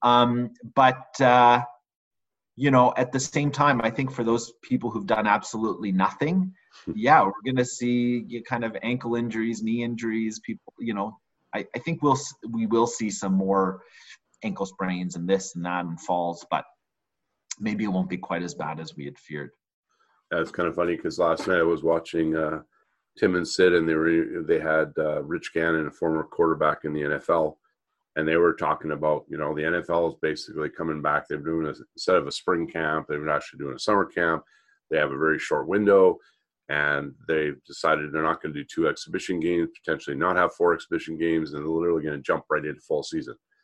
But at the same time, I think for those people who've done absolutely nothing, we're going to see kind of ankle injuries, knee injuries, people, I think we will see some more ankle sprains and this and that and falls, but maybe it won't be quite as bad as we had feared. That's kind of funny because last night I was watching Tim and Sid, and they had Rich Gannon, a former quarterback in the NFL, and they were talking about, the NFL is basically coming back. They're doing instead of a spring camp, they're actually doing a summer camp. They have a very short window, and they've decided they're not going to do 2 exhibition games, potentially not have 4 exhibition games, and they're literally going to jump right into full season.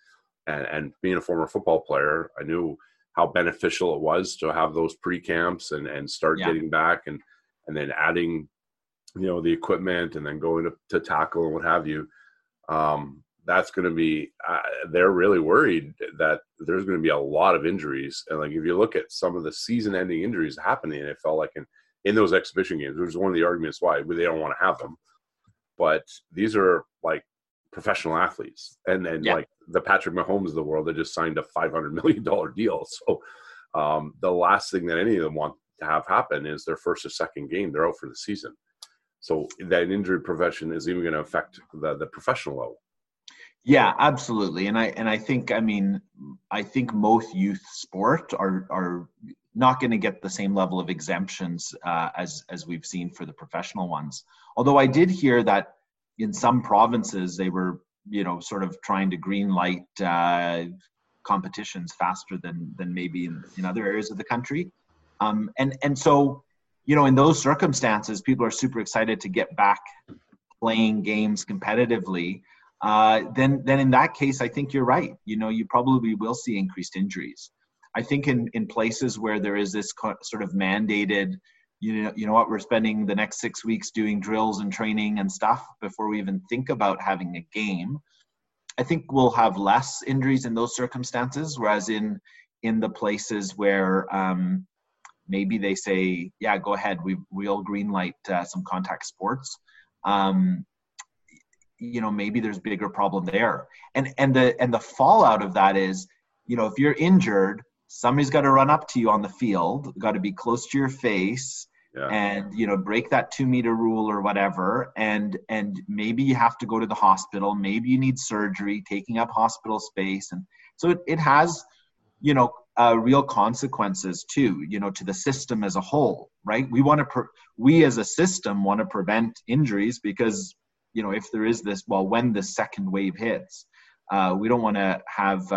And being a former football player, I knew how beneficial it was to have those pre-camps and start getting back and then adding, the equipment and then going to tackle and what have you. That's going to be, they're really worried that there's going to be a lot of injuries. And like, if you look at some of the season ending injuries happening, it felt like in those exhibition games, which is one of the arguments why they don't want to have them. But these are like professional athletes. And then like the Patrick Mahomes of the world that just signed a $500 million deal. So the last thing that any of them want to have happen is their first or second game, they're out for the season. So that injury prevention is even going to affect the professional level. Yeah, absolutely. And I think most youth sport are not going to get the same level of exemptions as we've seen for the professional ones. Although I did hear that in some provinces they were, sort of trying to green light competitions faster than maybe in other areas of the country. And so, in those circumstances, people are super excited to get back playing games competitively. Then in that case, I think you're right. You probably will see increased injuries. I think in places where there is this sort of mandated, we're spending the next 6 weeks doing drills and training and stuff before we even think about having a game. I think we'll have less injuries in those circumstances, whereas in the places where maybe they say, yeah, go ahead, we'll green light some contact sports. Maybe there's bigger problem there. And the fallout of that is, if you're injured, somebody's got to run up to you on the field, got to be close to your face and, break that 2-meter rule or whatever. And maybe you have to go to the hospital. Maybe you need surgery, taking up hospital space. And so it has, real consequences too, to the system as a whole, right? We as a system want to prevent injuries because, if there is this, when the second wave hits, we don't want to have,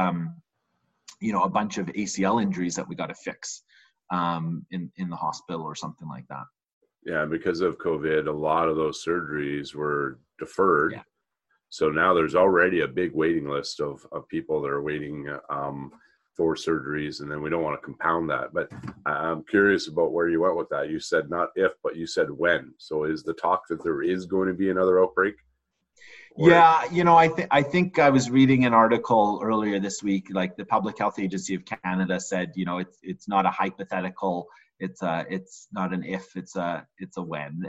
a bunch of ACL injuries that we got to fix in the hospital or something like that. Yeah, because of COVID, a lot of those surgeries were deferred. Yeah. So now there's already a big waiting list of people that are waiting for surgeries, and then we don't want to compound that. But I'm curious about where you went with that. You said not if, but you said when. So is the talk that there is going to be another outbreak? Yeah, I think I was reading an article earlier this week, like the Public Health Agency of Canada said, it's not a hypothetical, it's not an if, it's a when.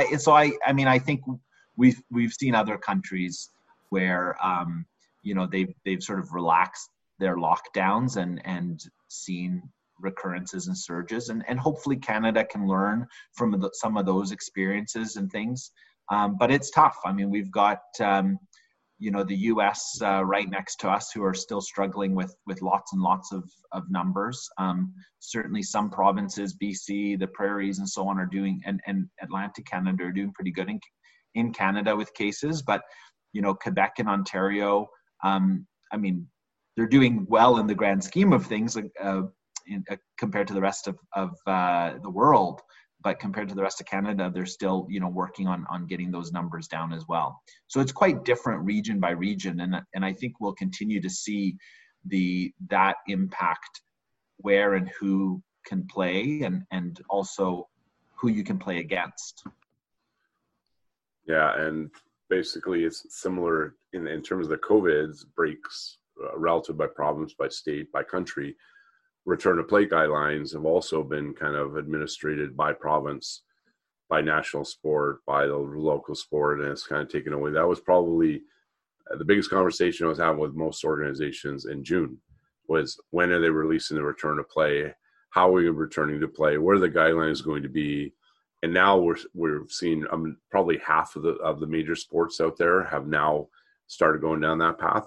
I think we've seen other countries where they've sort of relaxed their lockdowns and seen recurrences and surges, and hopefully Canada can learn from some of those experiences and things. But it's tough. I mean, we've got the U.S. right next to us who are still struggling with lots and lots of numbers. Certainly some provinces, BC, the prairies and so on are doing, and Atlantic Canada are doing pretty good in Canada with cases. But, Quebec and Ontario, they're doing well in the grand scheme of things compared to the rest of the world. But compared to the rest of Canada, they're still, working on getting those numbers down as well. So it's quite different region by region. And I think we'll continue to see that impact where and who can play and also who you can play against. Yeah, and basically it's similar in terms of the COVID breaks relative by province, by state, by country. Return to play guidelines have also been kind of administrated by province, by national sport, by the local sport, and it's kind of taken away. That was probably the biggest conversation I was having with most organizations in June was when are they releasing the return to play? How are we returning to play? What are the guidelines going to be? And now we're seeing probably half of the major sports out there have now started going down that path.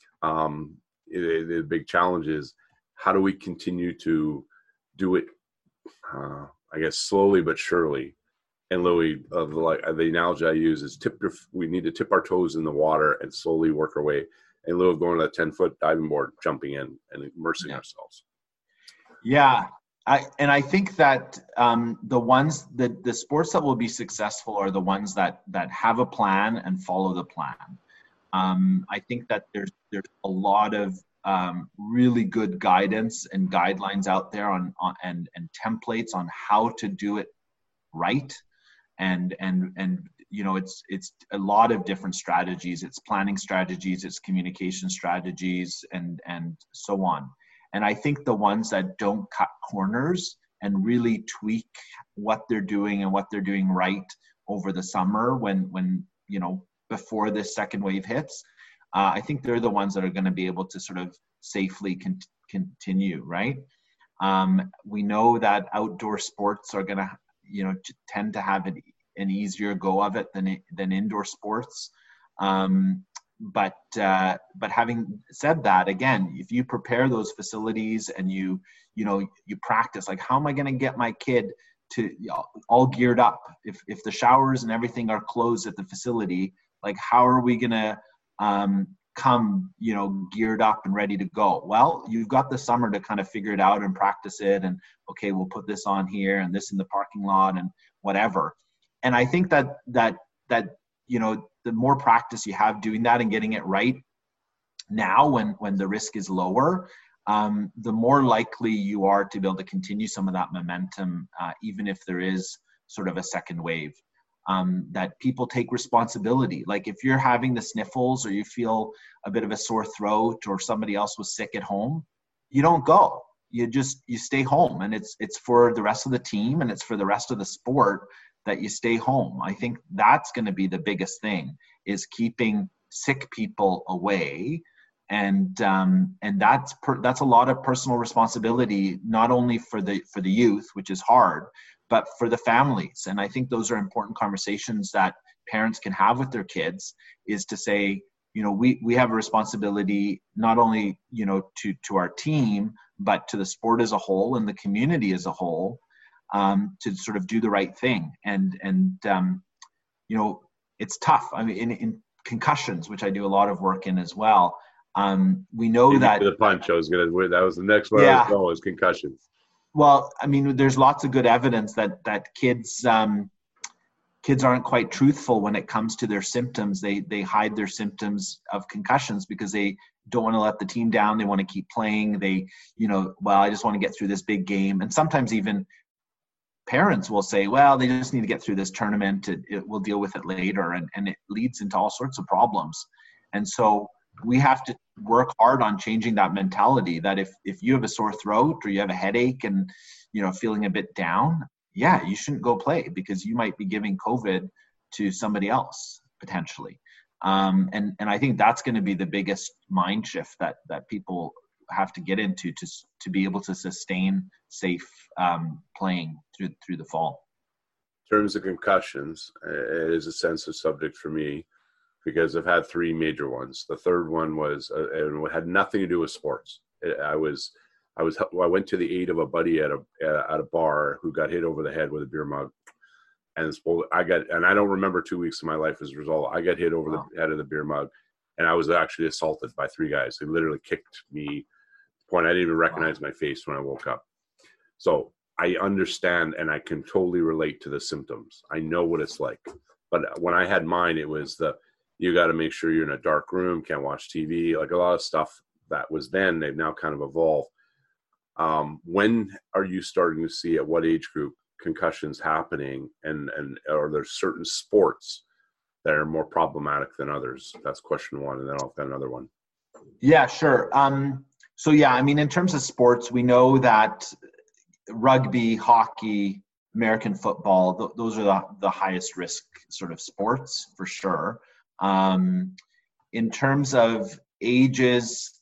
The big challenge is, how do we continue to do it, slowly but surely? And Louis, the analogy I use is we need to tip our toes in the water and slowly work our way. In lieu of going to that 10-foot diving board, jumping in and immersing ourselves. Yeah. I think that the sports that will be successful are the ones that have a plan and follow the plan. I think that there's a lot of really good guidance and guidelines out there on and templates on how to do it right. And it's a lot of different strategies. It's planning strategies, it's communication strategies, and so on. And I think the ones that don't cut corners and really tweak what they're doing and what they're doing right over the summer when before this second wave hits, I think they're the ones that are going to be able to sort of safely continue, right? We know that outdoor sports are going to, tend to have an easier go of it than indoor sports. But having said that, again, if you prepare those facilities and you practice, like, how am I going to get my kid to all geared up? If the showers and everything are closed at the facility, like, how are we going to come, geared up and ready to go? Well, you've got the summer to kind of figure it out and practice it. And okay, we'll put this on here and this in the parking lot and whatever. And I think that the more practice you have doing that and getting it right now when the risk is lower, the more likely you are to be able to continue some of that momentum, even if there is sort of a second wave. That people take responsibility. Like, if you're having the sniffles or you feel a bit of a sore throat or somebody else was sick at home, you don't go. You stay home, and it's for the rest of the team and it's for the rest of the sport that you stay home. I think that's going to be the biggest thing, is keeping sick people away. And that's a lot of personal responsibility, not only for the youth, which is hard, but for the families. And I think those are important conversations that parents can have with their kids, is to say, we have a responsibility not only, to our team, but to the sport as a whole and the community as a whole, to sort of do the right thing. And it's tough. I mean, in concussions, which I do a lot of work in as well, we know that the punch that was the next one. I was going, was concussions. Well, I mean, there's lots of good evidence that kids aren't quite truthful when it comes to their symptoms. They hide their symptoms of concussions because they don't want to let the team down. They want to keep playing. I just want to get through this big game. And sometimes even parents will say, well, they just need to get through this tournament. We'll deal with it later. And it leads into all sorts of problems. And so we have to work hard on changing that mentality, that if you have a sore throat or you have a headache and, feeling a bit down, you shouldn't go play, because you might be giving COVID to somebody else potentially. And I think that's going to be the biggest mind shift that people have to get into to be able to sustain safe playing through the fall. In terms of concussions, it is a sensitive subject for me, because I've had 3 major ones. The third one was it had nothing to do with sports. I went to the aid of a buddy at a bar who got hit over the head with a beer mug, and I don't remember 2 weeks of my life as a result. I got hit over the head of the beer mug, and I was actually assaulted by 3 guys. They literally kicked me to the point I didn't even recognize my face when I woke up. So I understand, and I can totally relate to the symptoms. I know what it's like. But when I had mine, it was you got to make sure you're in a dark room, can't watch TV, like a lot of stuff that was then. They've now kind of evolved. When are you starting to see, at what age group, concussions happening, and are there certain sports that are more problematic than others? That's question one, and then I'll have another one. Yeah, sure. In terms of sports, we know that rugby, hockey, American football, those are the highest risk sort of sports for sure. In terms of ages,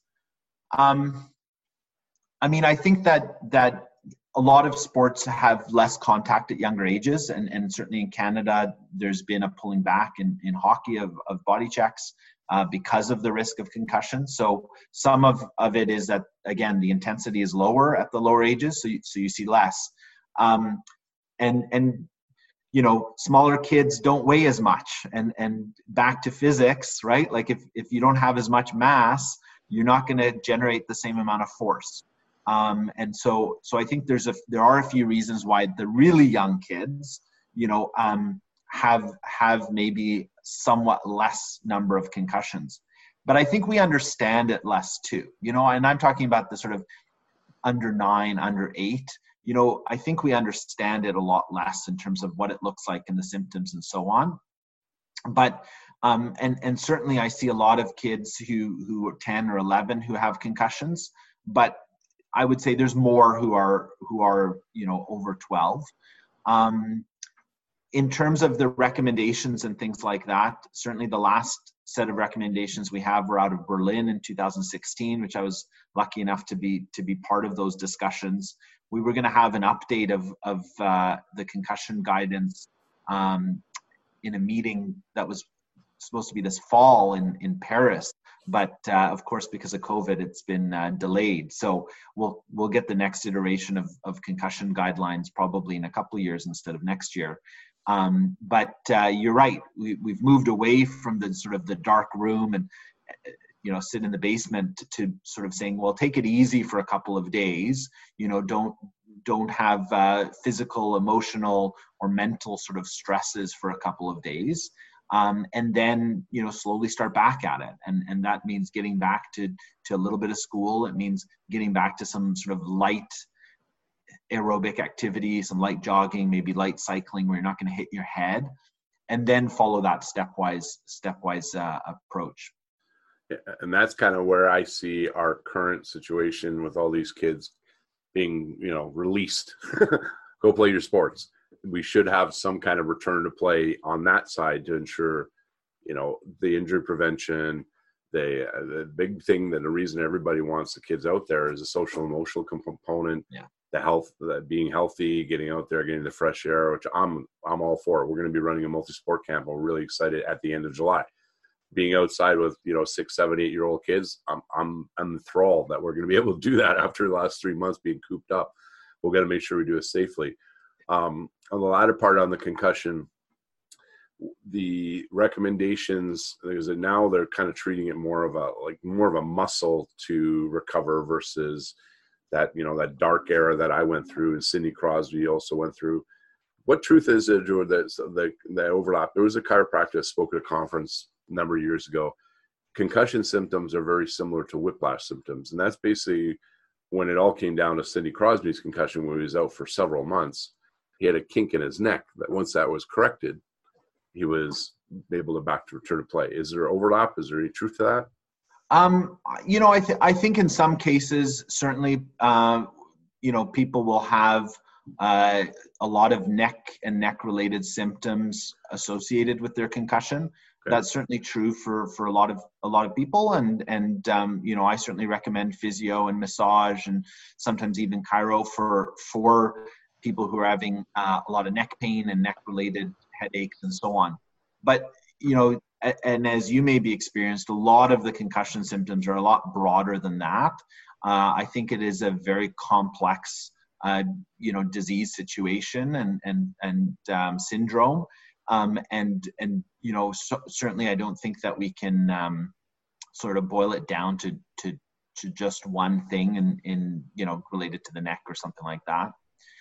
I think that a lot of sports have less contact at younger ages, and certainly in Canada, there's been a pulling back in hockey of body checks because of the risk of concussion. So some of it is that, again, the intensity is lower at the lower ages, so you see less. Smaller kids don't weigh as much, and back to physics, right? Like if you don't have as much mass, you're not going to generate the same amount of force. So I think there are a few reasons why the really young kids, have maybe somewhat less number of concussions. but I think we understand it less too, you know, and I'm talking about the sort of under 9, under 8, you know, I think we understand it a lot less in terms of what it looks like and the symptoms and so on. But and certainly I see a lot of kids who are 10 or 11 who have concussions, but I would say there's more who are you know, over 12. In terms of the recommendations and things like that, certainly the last set of recommendations we have were out of Berlin in 2016, which I was lucky enough to be part of those discussions. We were going to have an update of the concussion guidance in a meeting that was supposed to be this fall in Paris, but of course because of COVID it's been delayed. So we'll get the next iteration of concussion guidelines probably in a couple of years instead of next year. But you're right, we've moved away from the sort of the dark room and you know, sit in the basement to sort of saying, well, take it easy for a couple of days, you know, don't have physical, emotional, or mental sort of stresses for a couple of days. And then, you know, slowly start back at it. And that means getting back to a little bit of school. It means getting back to some sort of light aerobic activity, some light jogging, maybe light cycling where you're not going to hit your head, and then follow that stepwise approach. And that's kind of where I see our current situation with all these kids being, you know, released. Go play your sports. We should have some kind of return to play on that side to ensure, you know, the injury prevention. The big thing, that the reason everybody wants the kids out there is a social emotional component. Yeah. The health, being healthy, getting out there, getting the fresh air, which I'm all for. We're going to be running a multi-sport camp. We're really excited at the end of July. Being outside with, you know, 6, 7, 8-year-old kids, I'm enthralled that we're going to be able to do that after the last 3 months being cooped up. We've got to make sure we do it safely. On the latter part on the concussion, the recommendations, because now they're kind of treating it more of a muscle to recover versus that, you know, that dark era that I went through and Sidney Crosby also went through. What truth is it, or the overlap? There was a chiropractor spoke at a conference a number of years ago. Concussion symptoms are very similar to whiplash symptoms. And that's basically when it all came down to Sidney Crosby's concussion, when he was out for several months. He had a kink in his neck that once that was corrected, he was able to return to play. Is there overlap? Is there any truth to that? You know, I think in some cases, certainly, you know, people will have a lot of neck and neck related symptoms associated with their concussion. Okay. That's certainly true for a lot of people. And you know, I certainly recommend physio and massage and sometimes even chiro for people who are having a lot of neck pain and neck related headaches and so on. But, you know, and as you may be experienced, a lot of the concussion symptoms are a lot broader than that. I think it is a very complex, you know, disease situation and syndrome. And you know, certainly I don't think that we can sort of boil it down to just one thing in you know, related to the neck or something like that.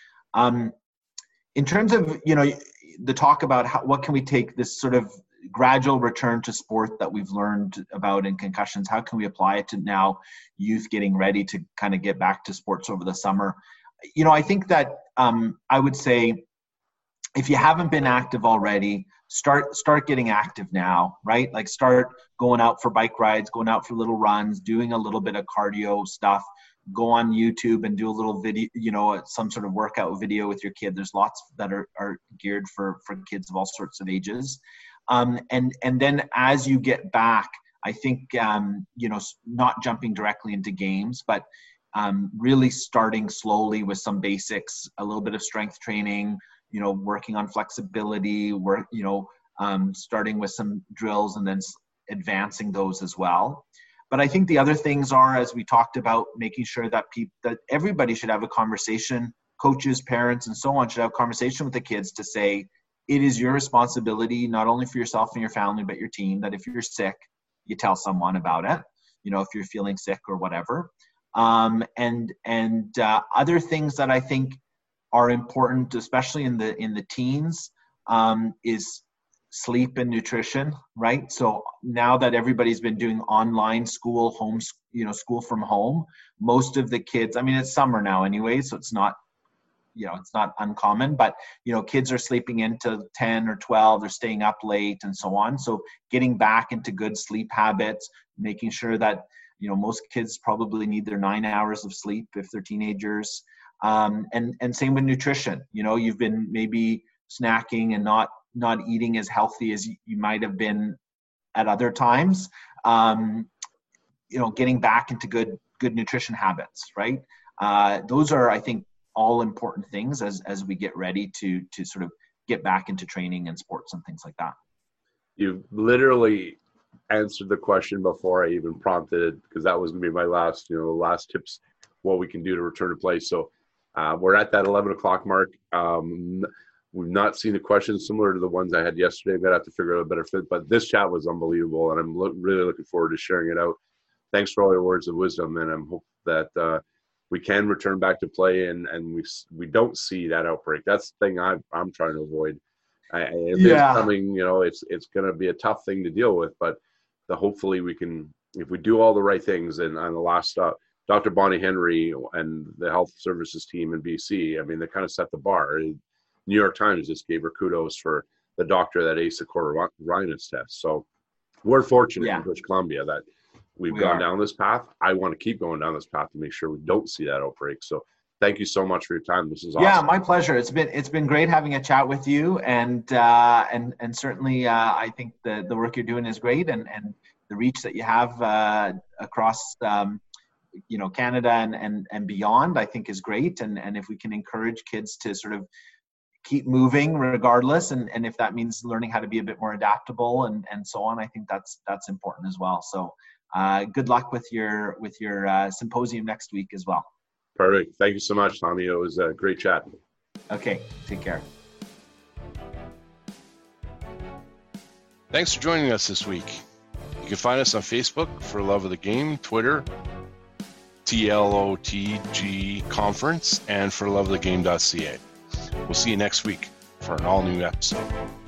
In terms of, you know, the talk about what can we take this sort of gradual return to sport that we've learned about in concussions, how can we apply it to now youth getting ready to kind of get back to sports over the summer? You know, I think that I would say if you haven't been active already, start getting active now, right? Like start going out for bike rides, going out for little runs, doing a little bit of cardio stuff. Go on YouTube and do a little video, you know, some sort of workout video with your kid. There's lots that are geared for kids of all sorts of ages. And then as you get back, I think, you know, not jumping directly into games, but really starting slowly with some basics, a little bit of strength training, you know, working on flexibility, starting with some drills and then advancing those as well. But I think the other things are, as we talked about, making sure that that everybody should have a conversation, coaches, parents, and so on should have a conversation with the kids to say, it is your responsibility, not only for yourself and your family, but your team, that if you're sick, you tell someone about it, you know, if you're feeling sick or whatever. And other things that I think are important, especially in the teens, is sleep and nutrition, right? So now that everybody's been doing online school, school from home, most of the kids, I mean, it's summer now anyway, so it's not, it's not uncommon, but, kids are sleeping into 10 or 12, they're staying up late and so on. So getting back into good sleep habits, making sure that, most kids probably need their 9 hours of sleep if they're teenagers. And same with nutrition. You've been maybe snacking and not eating as healthy as you might have been at other times. Getting back into good nutrition habits, right? Those are, I think, all important things as we get ready to sort of get back into training and sports and things like that. You literally answered the question before I even prompted it, because that was going to be my last tips, what we can do to return to play. So we're at that 11 o'clock mark. We've not seen the questions similar to the ones I had yesterday. I'm going to have to figure out a better fit, but this chat was unbelievable, and I'm really looking forward to sharing it out. Thanks for all your words of wisdom, and I'm hoping that we can return back to play, and we don't see that outbreak. That's the thing I'm trying to avoid. It's coming, it's going to be a tough thing to deal with, but hopefully we can, if we do all the right things. And on the last stop, Dr. Bonnie Henry and the health services team in BC, I mean, they kind of set the bar. New York Times just gave her kudos for the doctor that aced the coronavirus test. So we're fortunate in British Columbia that we've gone down this path. I want to keep going down this path to make sure we don't see that outbreak. So thank you so much for your time. This is awesome. Yeah, my pleasure. It's been great having a chat with you, and certainly I think the work you're doing is great, and the reach that you have across Canada and beyond, I think is great. And if we can encourage kids to sort of keep moving regardless, and if that means learning how to be a bit more adaptable and so on, I think that's important as well. So good luck with your symposium next week as well. Perfect. Thank you so much, Tommy. It was a great chat. Okay, take care. Thanks for joining us this week. You can find us on Facebook for Love of the Game, Twitter, TLOTG Conference, and for loveofthegame.ca. We'll see you next week for an all-new episode.